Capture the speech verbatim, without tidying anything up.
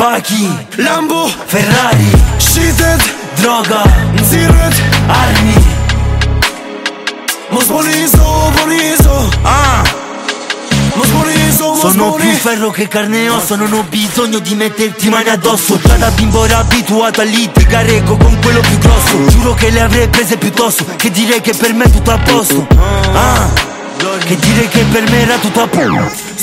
Pachi, Lambo, Ferrari, shitet, droga, nxirret, armi. mos bonizo, bonizo, Ah, mos bonizo, mos sono più bonizo. ferro che carne e osso, non ho bisogno di metterti mani addosso. Già da bimbo ero abituato a litigare con quello più grosso. Giuro che le avrei prese piuttosto che dire che per me è tutto a posto. Ah, che dire che per me era tutto a posto.